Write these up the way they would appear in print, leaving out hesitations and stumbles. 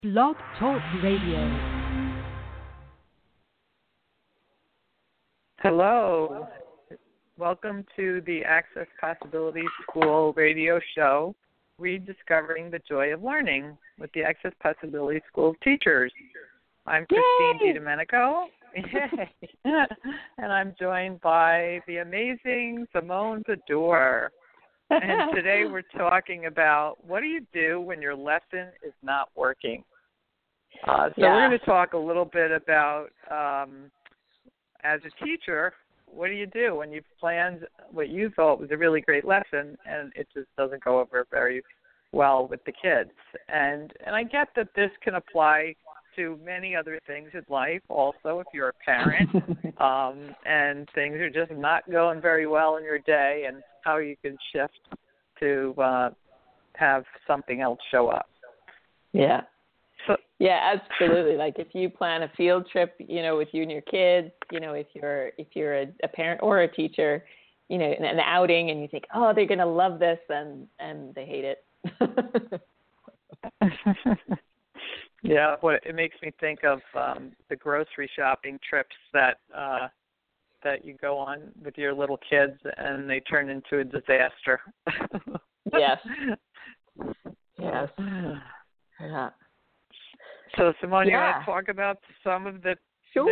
Blog Talk Radio. Hello. Welcome to the Access Possibility School radio show, Rediscovering the Joy of Learning with the Access Possibility School teachers. I'm Christine DiDomenico, and I'm joined by the amazing Simone Zador. And today we're talking about what do you do when your lesson is not working? We're going to talk a little bit about, as a teacher, what do you do when you've planned what you thought was a really great lesson and it just doesn't go over very well with the kids? And I get that this can apply to many other things in life also if you're a parent and things are just not going very well in your day and how you can shift to have something else show up. Yeah. Yeah, absolutely. Like if you plan a field trip, with you and your kids, if you're a parent or a teacher, an outing and you think, oh, they're going to love this and they hate it. Yeah, it makes me think of the grocery shopping trips that you go on with your little kids and they turn into a disaster. Yes. Yes. Yeah. So, Simone, you want to talk about some of the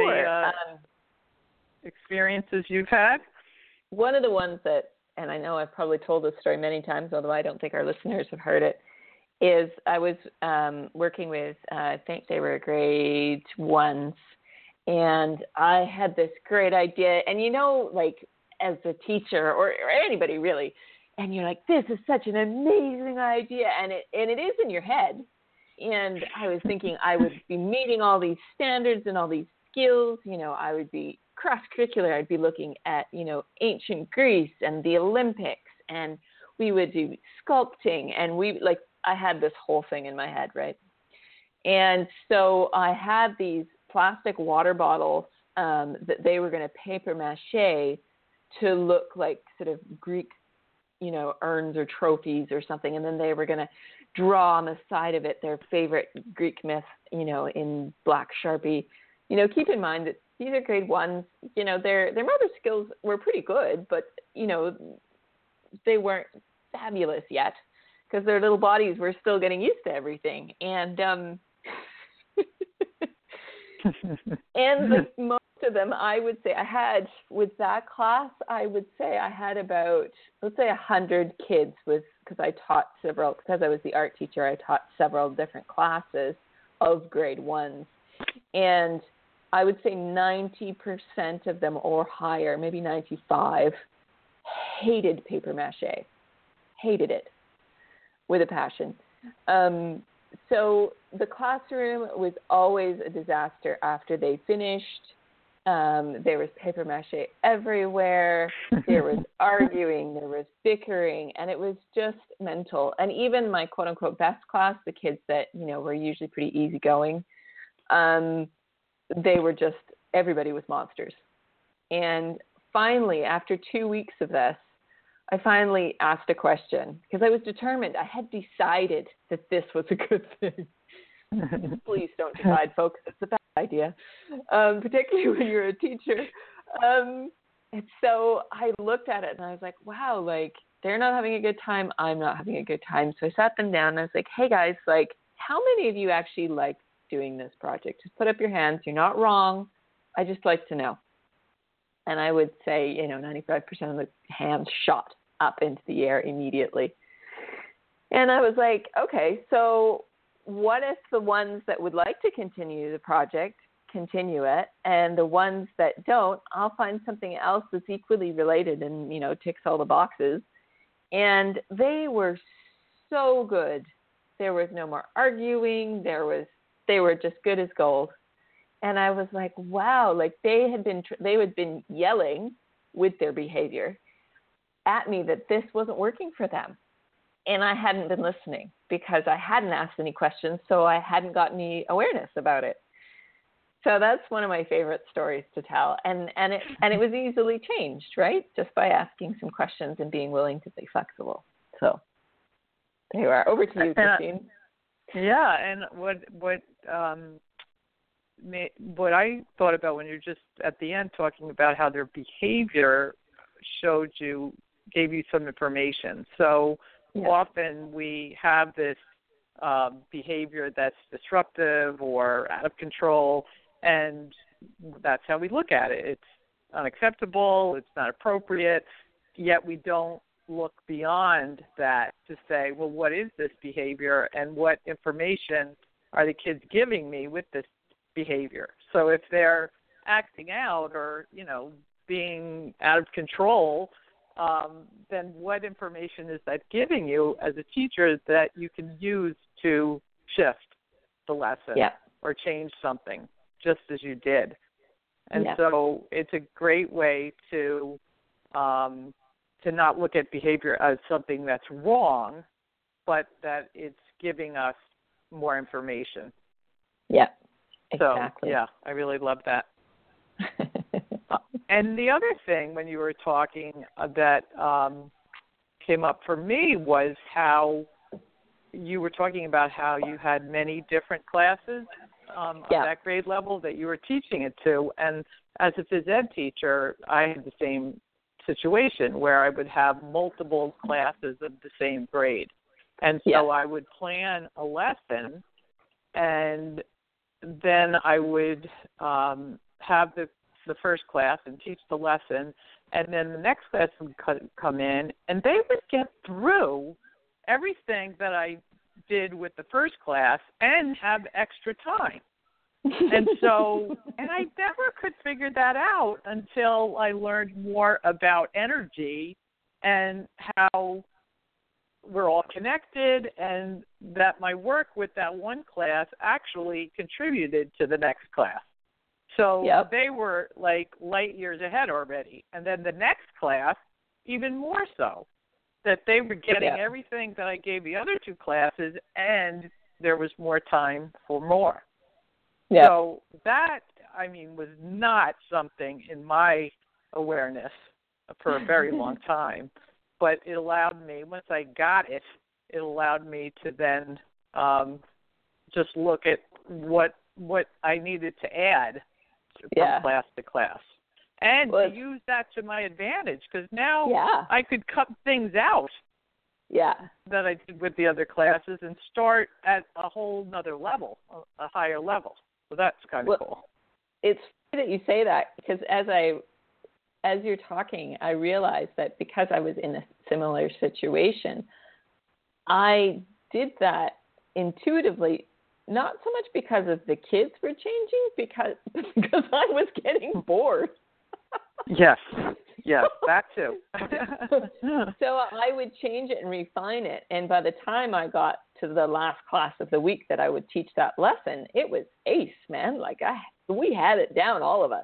experiences you've had? One of the ones that, and I know I've probably told this story many times, although I don't think our listeners have heard it, is I was working with, I think they were grade ones, and I had this great idea. And as a teacher or anybody really, and you're like, this is such an amazing idea, and it is in your head. And I was thinking I would be meeting all these standards and all these skills. I would be cross-curricular. I'd be looking at, ancient Greece and the Olympics, and we would do sculpting. And I had this whole thing in my head, right? And so I had these plastic water bottles that they were going to papier mâché to look like sort of Greek, urns or trophies or something. And then they were going to draw on the side of it their favorite Greek myth, in black Sharpie. Keep in mind that these are grade ones. Their motor skills were pretty good, but, they weren't fabulous yet because their little bodies were still getting used to everything. And most of them, I would say I had, with that class, I would say I had about, let's say 100 kids because I taught because I was the art teacher, I taught several different classes of grade ones. And I would say 90% of them or higher, maybe 95, hated papier mâché, hated it with a passion. So the classroom was always a disaster after they finished. There was papier mâché everywhere. There was arguing. There was bickering. And it was just mental. And even my quote-unquote best class, the kids that, were usually pretty easygoing, they were just, everybody was monsters. And finally, after 2 weeks of this, I finally asked a question because I was determined. I had decided that this was a good thing. Please don't decide, folks. It's a bad idea, particularly when you're a teacher. And so I looked at it and I was like, wow, they're not having a good time. I'm not having a good time. So I sat them down and I was like, hey, guys, how many of you actually like doing this project? Just put up your hands. You're not wrong. I just like to know. And I would say, 95% of the hands shot up into the air immediately. And I was like, okay, so what if the ones that would like to continue the project continue it, and the ones that don't, I'll find something else that's equally related and, ticks all the boxes. And they were so good. There was no more arguing. They were just good as gold. And I was like, wow, they had been yelling with their behavior at me that this wasn't working for them. And I hadn't been listening because I hadn't asked any questions, so I hadn't got any awareness about it. So that's one of my favorite stories to tell. And it was easily changed, right? Just by asking some questions and being willing to be flexible. So there you are. Over to you, Christine. Yeah, and what I thought about when you're just at the end talking about how their behavior gave you some information. So often we have this behavior that's disruptive or out of control, and that's how we look at it. It's unacceptable, it's not appropriate, yet we don't look beyond that to say, well, what is this behavior and what information are the kids giving me with this behavior? So if they're acting out or, being out of control, then what information is that giving you as a teacher that you can use to shift the lesson or change something, just as you did? And so it's a great way to not look at behavior as something that's wrong, but that it's giving us more information. Yeah, exactly. So, I really love that. And the other thing when you were talking that came up for me was how you were talking about how you had many different classes of that grade level that you were teaching it to. And as a phys ed teacher, I had the same situation where I would have multiple classes of the same grade. And so I would plan a lesson, and then I would have the first class and teach the lesson, and then the next class would come in, and they would get through everything that I did with the first class and have extra time. And so, and I never could figure that out until I learned more about energy and how we're all connected, and that my work with that one class actually contributed to the next class. So they were like light years ahead already. And then the next class, even more so, that they were getting everything that I gave the other two classes, and there was more time for more. Yeah. So that, was not something in my awareness for a very long time. But it allowed me, once I got it, it allowed me to then just look at what I needed to add from class to class. And to use that to my advantage, because now I could cut things out that I did with the other classes and start at a whole nother level, a higher level. So that's kind of cool. It's funny that you say that, because as you're talking, I realized that because I was in a similar situation, I did that intuitively, not so much because of the kids were changing, because I was getting bored. Yes, that too. So I would change it and refine it. And by the time I got to the last class of the week that I would teach that lesson, it was ace, man. Like we had it down, all of us.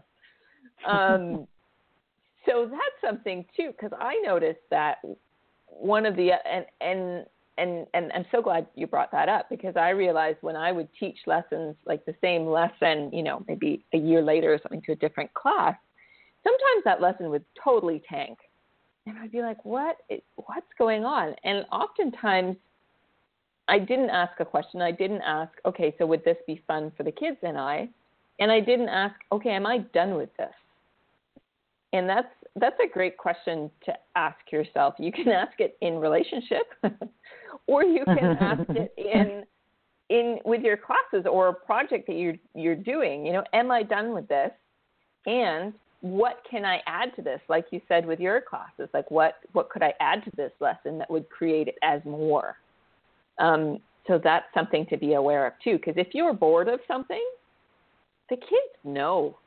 So that's something too, because I noticed that one of the and I'm so glad you brought that up, because I realized when I would teach lessons like the same lesson, maybe a year later or something to a different class, sometimes that lesson would totally tank, and I'd be like, what's going on? And oftentimes I didn't ask a question. I didn't ask, okay, so would this be fun for the kids and I didn't ask, okay, am I done with this? And that's a great question to ask yourself. You can ask it in relationship, or you can ask it in with your classes or a project that you're doing. Am I done with this? And what can I add to this? Like you said with your classes, like what could I add to this lesson that would create it as more? So that's something to be aware of too. Because if you're bored of something, the kids know.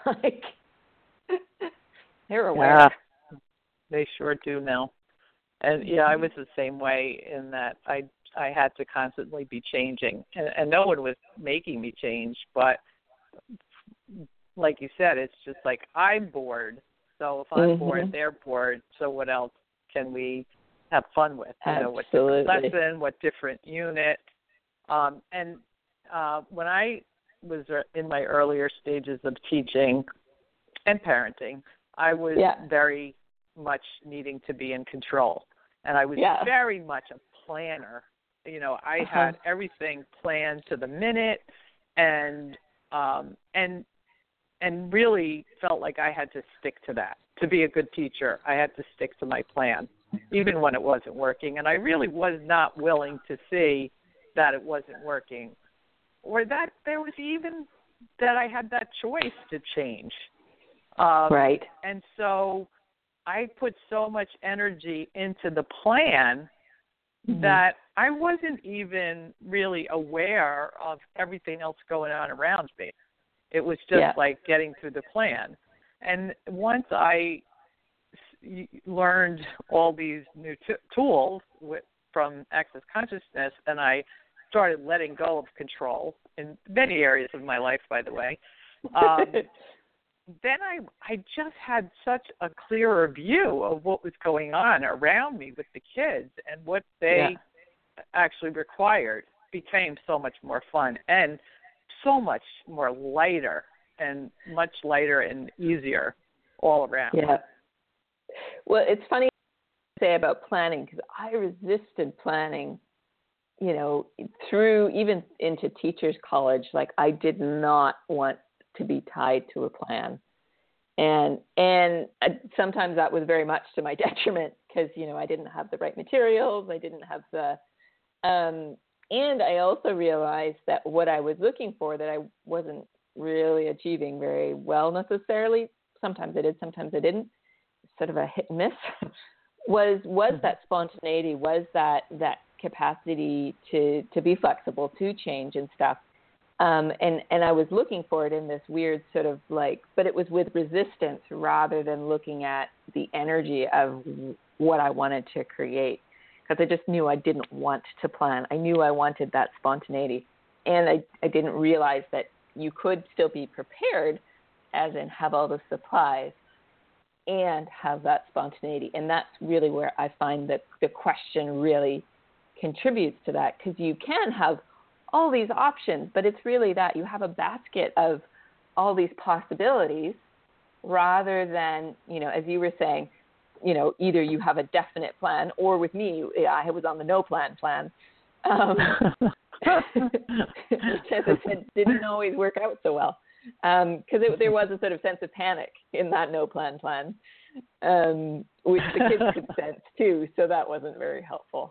They're aware. Yeah, they sure do know. And I was the same way in that I had to constantly be changing, and no one was making me change. But like you said, it's just like I'm bored. So if I'm bored, they're bored. So what else can we have fun with? What different lesson, what different unit? And when I was in my earlier stages of teaching and parenting, I was very much needing to be in control. And I was very much a planner. I had everything planned to the minute, and really felt like I had to stick to that. To be a good teacher, I had to stick to my plan, even when it wasn't working. And I really was not willing to see that it wasn't working, or that there was even that I had that choice to change. Right. And so I put so much energy into the plan that I wasn't even really aware of everything else going on around me. It was just like getting through the plan. And once I learned all these new tools from Access Consciousness, and I started letting go of control in many areas of my life, by the way, then I just had such a clearer view of what was going on around me with the kids, and what they actually required became so much more fun and so much more lighter and easier all around. Yeah. Well, it's funny to say about planning, because I resisted planning, through even into teachers college. Like, I did not want to be tied to a plan. And sometimes that was very much to my detriment, because, I didn't have the right materials. I didn't have the, and I also realized that what I was looking for that I wasn't really achieving very well necessarily. Sometimes I did, sometimes I didn't. Sort of a hit and miss. was that spontaneity, was that capacity to be flexible, to change and stuff. And I was looking for it in this weird sort of but it was with resistance rather than looking at the energy of what I wanted to create. Because I just knew I didn't want to plan. I knew I wanted that spontaneity. And I didn't realize that you could still be prepared, as in have all the supplies, and have that spontaneity. And that's really where I find that the question really contributes to that, because you can have all these options, but it's really that you have a basket of all these possibilities rather than, as you were saying, either you have a definite plan, or with me, I was on the no plan. Because it didn't always work out so well. Because there was a sort of sense of panic in that no plan, which the kids could sense too. So that wasn't very helpful.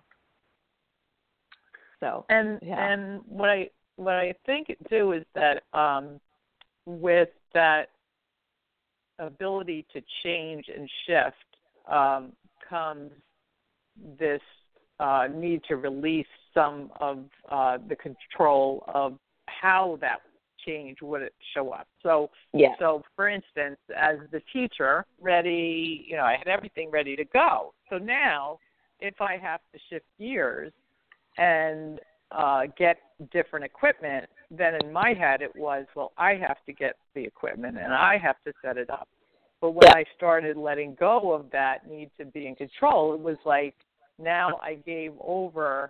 So and what I think too is that with that ability to change and shift comes this need to release some of the control of how that change would it show up. So for instance, as the teacher, ready, I had everything ready to go. So now if I have to shift gears and get different equipment, then in my head it was, well, I have to get the equipment and I have to set it up. But when I started letting go of that need to be in control, it was like now I gave over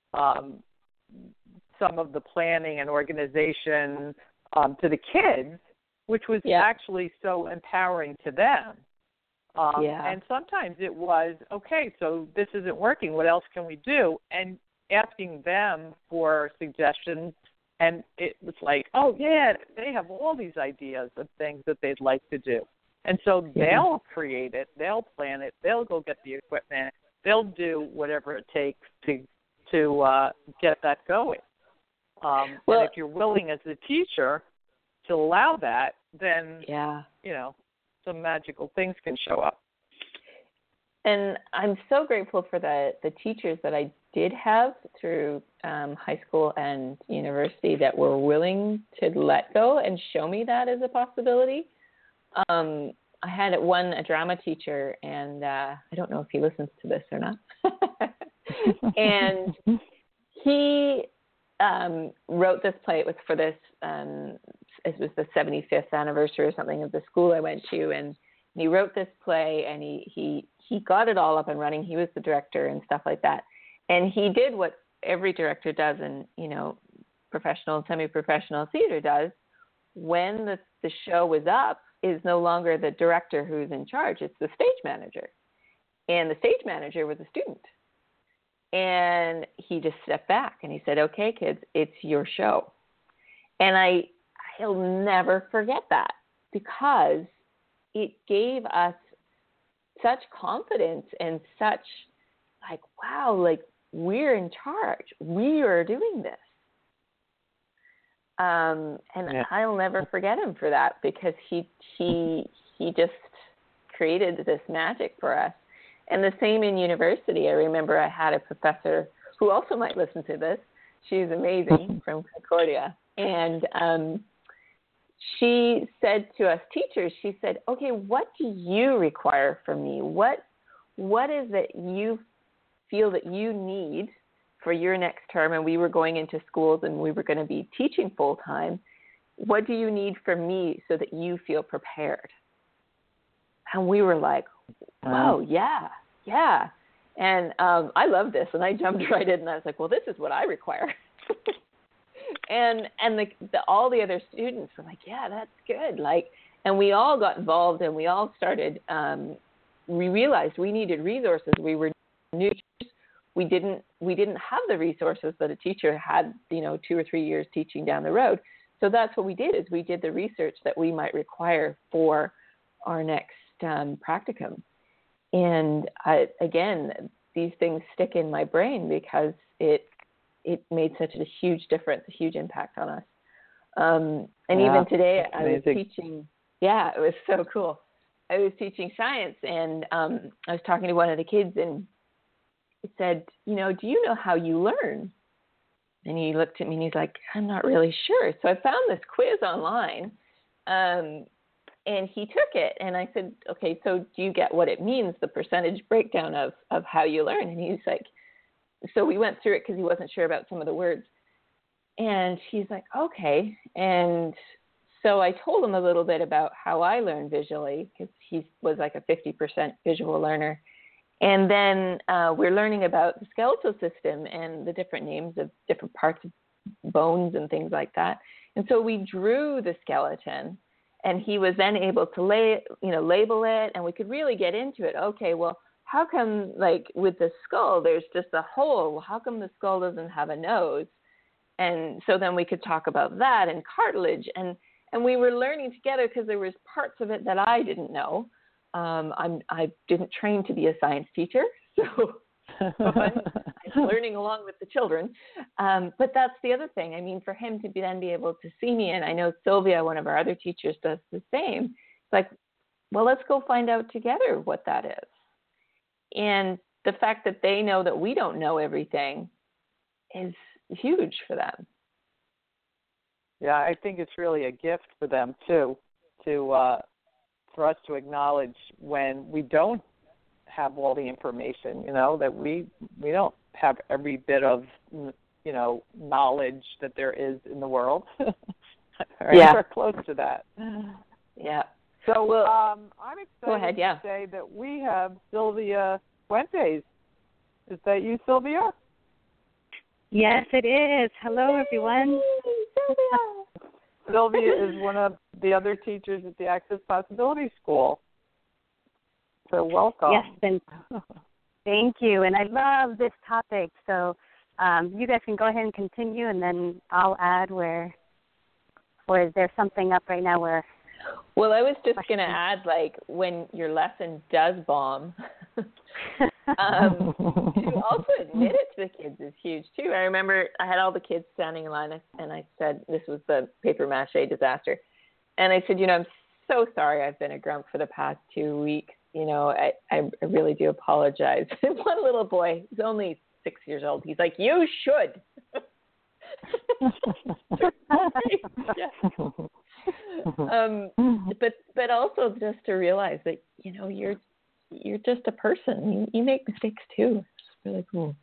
some of the planning and organization to the kids, which was actually so empowering to them. And sometimes it was, okay, so this isn't working. What else can we do? And asking them for suggestions. And it was like, oh, yeah, they have all these ideas of things that they'd like to do. And so they'll create it. They'll plan it. They'll go get the equipment. They'll do whatever it takes to get that going. And if you're willing as a teacher to allow that, then, some magical things can show up. And I'm so grateful for the teachers that I did have through high school and university that were willing to let go and show me that as a possibility. I had a drama teacher, and I don't know if he listens to this or not. And he wrote this play. It was for this, it was the 75th anniversary or something of the school I went to, and he wrote this play, and he got it all up and running. He was the director and stuff like that. And he did what every director does in, professional and semi-professional theater does. When the show was up, is no longer the director who's in charge. It's the stage manager. And the stage manager was a student. And he just stepped back and he said, okay, kids, it's your show. And I'll never forget that, because it gave us such confidence and such like, wow, like we're in charge. We are doing this. And I'll never forget him for that, because he just created this magic for us. And the same in university. I remember I had a professor who also might listen to this. She's amazing, from Concordia. And she said to us teachers, she said, okay, what do you require from me? What is it you feel that you need for your next term? And we were going into schools and we were going to be teaching full time. What do you need from me so that you feel prepared? And we were like, wow, yeah. And I love this. And I jumped right in and I was like, well, this is what I require. and all the other students were like, yeah, that's good. Like, and we all got involved and we all started, we realized we needed resources. We were new teachers. We didn't have the resources that a teacher had, 2 or 3 years teaching down the road. So that's what we did, is we did the research that we might require for our next practicum. And again, these things stick in my brain because it made such a huge difference, a huge impact on us. And even today, I was teaching. Yeah, it was so cool. I was teaching science, and I was talking to one of the kids, and he said, do you know how you learn? And he looked at me and he's like, I'm not really sure. So I found this quiz online, and he took it. And I said, okay, so do you get what it means, the percentage breakdown of how you learn? And he's like, so we went through it because he wasn't sure about some of the words. And he's like, okay. And so I told him a little bit about how I learn visually, because he was like a 50% visual learner. And then we're learning about the skeletal system and the different names of different parts of bones and things like that. And so we drew the skeleton, and he was then able to label it, and we could really get into it. Okay, well, how come, like, with the skull, there's just a hole? Well, how come the skull doesn't have a nose? And so then we could talk about that, and cartilage. And we were learning together, because there was parts of it that I didn't know. I didn't train to be a science teacher, so I'm learning along with the children. But that's the other thing. I mean, for him to then be able to see me, and I know Sylvia, one of our other teachers, does the same. It's like, well, let's go find out together what that is. And the fact that they know that we don't know everything is huge for them. Yeah, I think it's really a gift for them too, for us to acknowledge when we don't have all the information, that we don't have every bit of, knowledge that there is in the world. We're close to that. Yeah. So I'm excited to say that we have Sylvia Fuentes. Is that you, Sylvia? Yes, it is. Hello, everyone. Sylvia is one of the other teachers at the Access Possibility School. So welcome. Yes, and thank you. And I love this topic. So you guys can go ahead and continue, and then I'll add or is there something up right now where... Well, I was just going to add, like, when your lesson does bomb, to also admit it to the kids is huge, too. I remember I had all the kids standing in line, and I said, this was the paper mache disaster. And I said, I'm so sorry I've been a grump for the past 2 weeks. I really do apologize. One little boy, he's only 6 years old, he's like, you should. But also just to realize that you're just a person. You make mistakes too. It's really cool.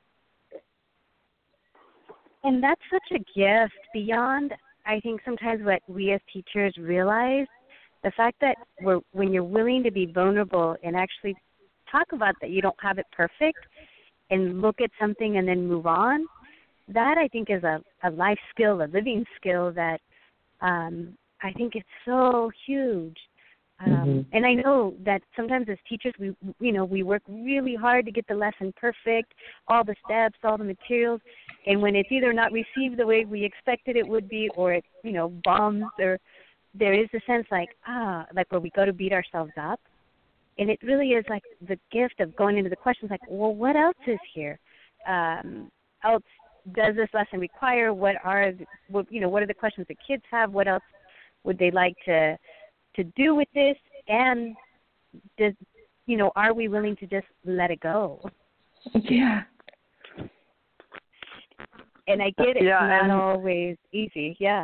And that's such a gift beyond, I think, sometimes what we as teachers realize. The fact that when you're willing to be vulnerable and actually talk about that you don't have it perfect and look at something and then move on, that I think is a life skill, a living skill that I think it's so huge. And I know that sometimes as teachers, we work really hard to get the lesson perfect, all the steps, all the materials, and when it's either not received the way we expected it would be, or it, bombs, or there is a sense like where we go to beat ourselves up. And it really is like the gift of going into the questions like, well, what else is here? Else does this lesson require? What are the questions the kids have? What else would they like to do with this? And are we willing to just let it go? Yeah. And I get it's not always easy. Yeah.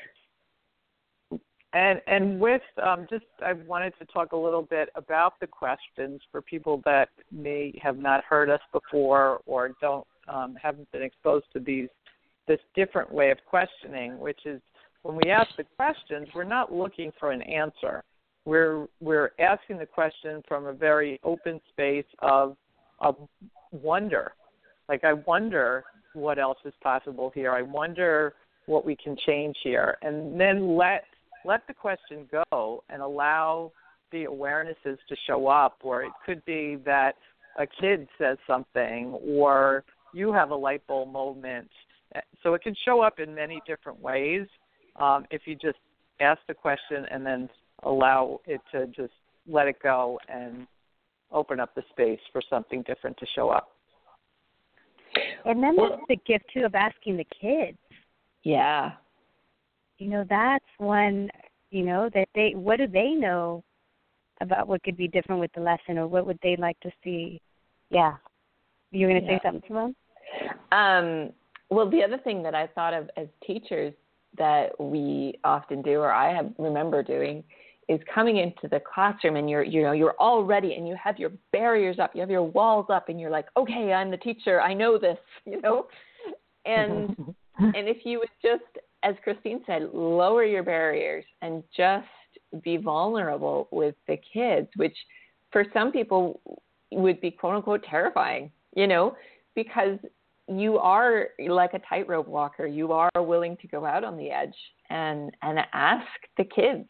And with I wanted to talk a little bit about the questions for people that may have not heard us before or haven't been exposed to this different way of questioning, which is when we ask the questions, we're not looking for an answer. We're asking the question from a very open space of wonder. Like, I wonder what else is possible here. I wonder what we can change here. And then let the question go and allow the awarenesses to show up, or it could be that a kid says something or you have a light bulb moment. So it can show up in many different ways if you just ask the question and then allow it to just let it go and open up the space for something different to show up. And then there's the gift, too, of asking the kids. Yeah. That's one, that what do they know about what could be different with the lesson, or what would they like to see? Yeah. You're going to say something, Simone? Well, the other thing that I thought of as teachers that we often do, or I remember doing, is coming into the classroom and you're all ready and you have your barriers up, you have your walls up, and you're like, okay, I'm the teacher, I know this, and if you would just, as Christine said, lower your barriers and just be vulnerable with the kids, which for some people would be quote unquote terrifying, because you are like a tightrope walker. You are willing to go out on the edge and ask the kids.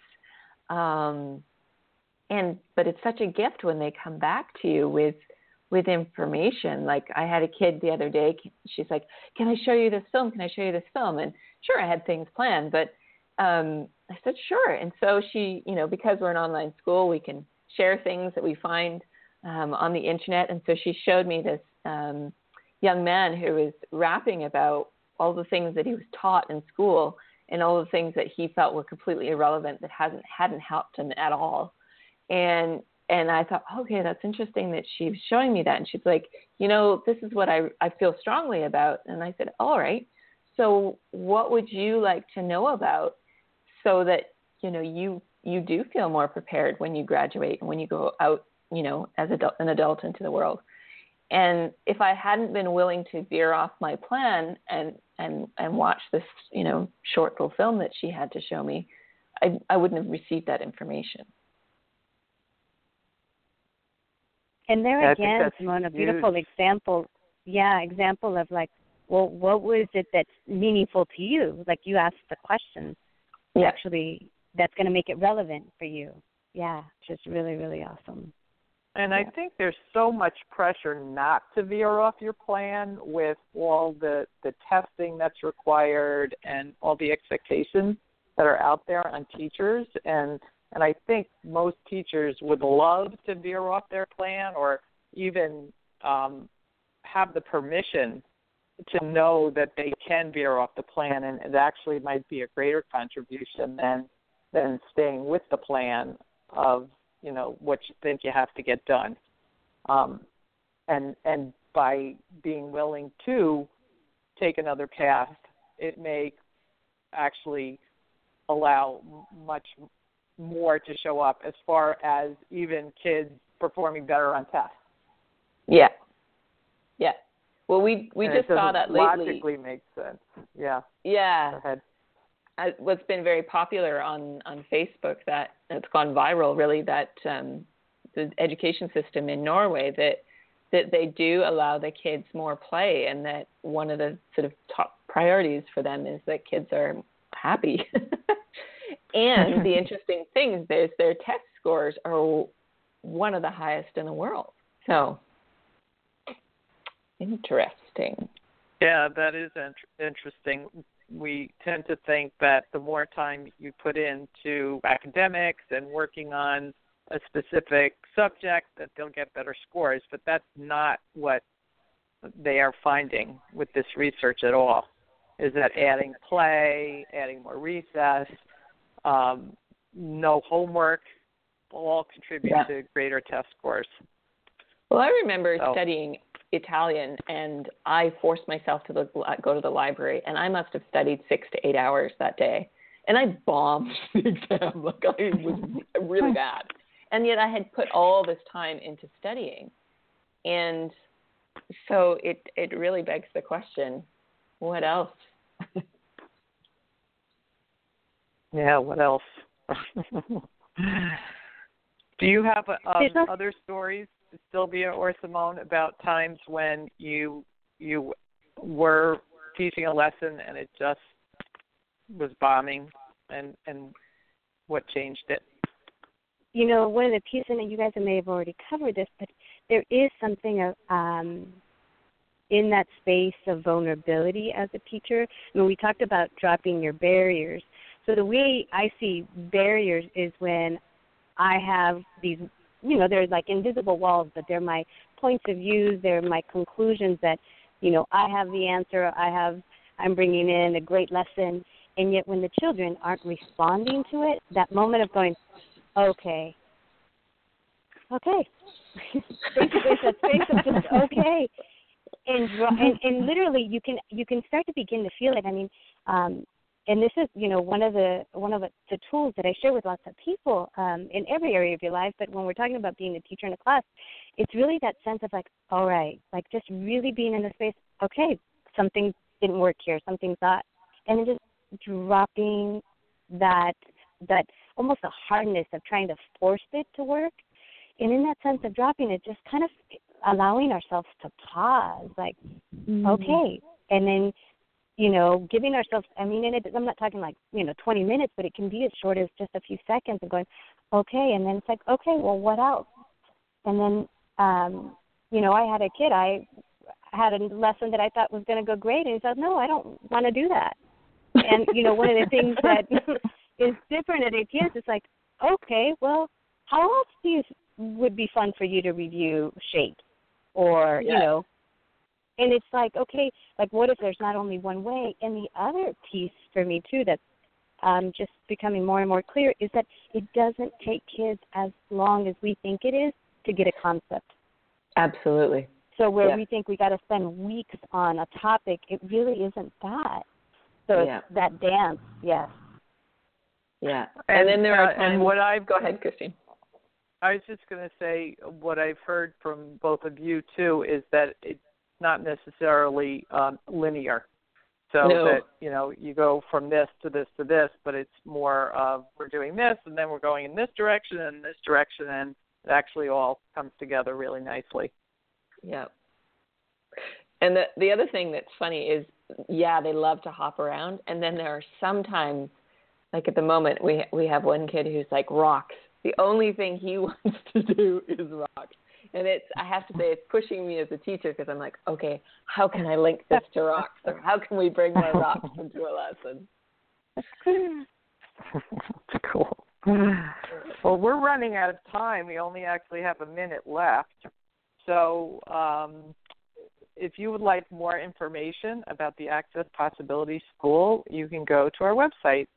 But it's such a gift when they come back to you with information. Like, I had a kid the other day, she's like, can I show you this film? Can I show you this film? And sure, I had things planned, but I said, sure. And so she, because we're an online school, we can share things that we find on the internet. And so she showed me this young man who was rapping about all the things that he was taught in school and all the things that he felt were completely irrelevant, that hadn't helped him at all. And I thought, okay, that's interesting that she's showing me that. And she's like, this is what I feel strongly about. And I said, all right, so what would you like to know about so that, you do feel more prepared when you graduate and when you go out, as an adult into the world? And if I hadn't been willing to veer off my plan and watch this, short little film that she had to show me, I wouldn't have received that information. And there again, Simone, a beautiful example of like, well, what was it that's meaningful to you? Like, you asked the question, actually, that's going to make it relevant for you. Yeah, just really, really awesome. And I think there's so much pressure not to veer off your plan with all the testing that's required and all the expectations that are out there on teachers. And I think most teachers would love to veer off their plan, or even have the permission to know that they can veer off the plan, and it actually might be a greater contribution than staying with the plan of what you think you have to get done. And by being willing to take another path, it may actually allow much more to show up as far as even kids performing better on tests. Yeah. Yeah. Well, we just saw that lately. Logically makes sense. Yeah. Yeah. Go ahead. What's been very popular on Facebook that's gone viral, really, that the education system in Norway, that they do allow the kids more play, and that one of the sort of top priorities for them is that kids are happy. And the interesting thing is there's their test scores are one of the highest in the world. So, interesting. Yeah, that is interesting. We tend to think that the more time you put into academics and working on a specific subject, that they'll get better scores, but that's not what they are finding with this research at all, is that adding play, adding more recess, no homework, all contribute to greater test scores. Well, I remember studying Italian, and I forced myself to go to the library, and I must have studied 6 to 8 hours that day, and I bombed the exam. Like, I was really bad, and yet I had put all this time into studying, and so it really begs the question, what else? Yeah, what else? Do you have other stories, Sylvia or Simone, about times when you were teaching a lesson and it just was bombing, and what changed it? You know, one of the pieces, and you guys may have already covered this, but there is something in that space of vulnerability as a teacher. I mean, we talked about dropping your barriers. So the way I see barriers is when I have these, you know, they're like invisible walls, but they're my points of view, they're my conclusions that, you know, I have the answer, I'm bringing in a great lesson, and yet when the children aren't responding to it, that moment of going, okay. Basically, that space of just okay, and literally you can start to begin to feel it. I mean, and this is, you know, one of the tools that I share with lots of people in every area of your life. But when we're talking about being a teacher in a class, it's really that sense of like, all right, like just really being in the space. Okay, something didn't work here, something's not, and then just dropping that almost a hardness of trying to force it to work. And in that sense of dropping it, just kind of allowing ourselves to pause, like, okay, and then, you know, giving ourselves, I mean, and I'm not talking like, you know, 20 minutes, but it can be as short as just a few seconds and going, okay, and then it's like, okay, well, what else? And then, you know, I had a kid, I had a lesson that I thought was going to go great, and he said, no, I don't want to do that. And, you know, one of the things that is different at APS is like, okay, well, how else would be fun for you to review shapes or, you know, and it's like, okay, like what if there's not only one way? And the other piece for me, too, that's just becoming more and more clear is that it doesn't take kids as long as we think it is to get a concept. Absolutely. So where we think we got to spend weeks on a topic, it really isn't that. So it's that dance, yes. Yeah. And then there are times, and go ahead, Christine. I was just going to say what I've heard from both of you, too, is that it's not necessarily linear. So that, you know, you go from this to this to this, but it's more of we're doing this, and then we're going in this direction and this direction, and it actually all comes together really nicely. Yeah. And the other thing that's funny is, they love to hop around, and then there are sometimes, like at the moment, we have one kid who's like rocks. The only thing he wants to do is rock. And I have to say, it's pushing me as a teacher because I'm like, okay, how can I link this to rocks? Or how can we bring more rocks into a lesson? That's cool. Well, we're running out of time. We only actually have a minute left. So if you would like more information about the Access Possibility School, you can go to our website,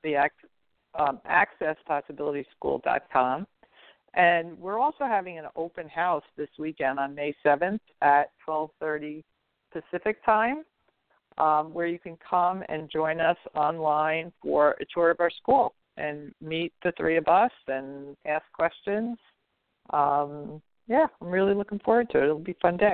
accesspossibilityschool.com. And we're also having an open house this weekend on May 7th at 12:30 Pacific time, where you can come and join us online for a tour of our school and meet the three of us and ask questions. I'm really looking forward to it. It'll be a fun day.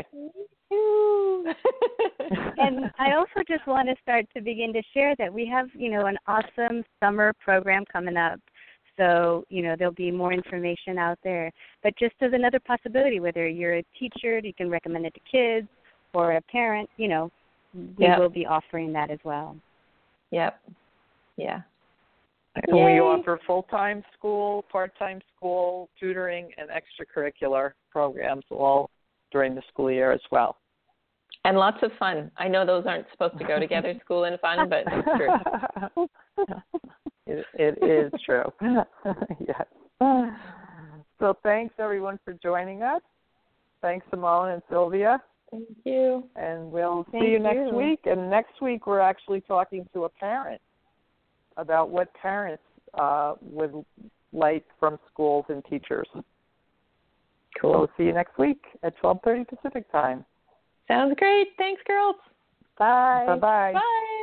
And I also just want to begin to share that we have, you know, an awesome summer program coming up. So, you know, there'll be more information out there. But just as another possibility, whether you're a teacher, you can recommend it to kids, or a parent, you know, we will be offering that as well. Yep. Yeah. And we Yay. offer full-time school, part-time school, tutoring, and extracurricular programs all during the school year as well. And lots of fun. I know those aren't supposed to go together, school and fun, but it's true. It is true. Yes. So thanks, everyone, for joining us. Thanks, Simone and Sylvia. Thank you. And we'll Thank see you next you. week. And next week, we're actually talking to a parent about what parents would like from schools and teachers. Cool. So we'll see you next week at 12:30 Pacific time. Sounds great. Thanks, girls. Bye. Bye-bye. Bye.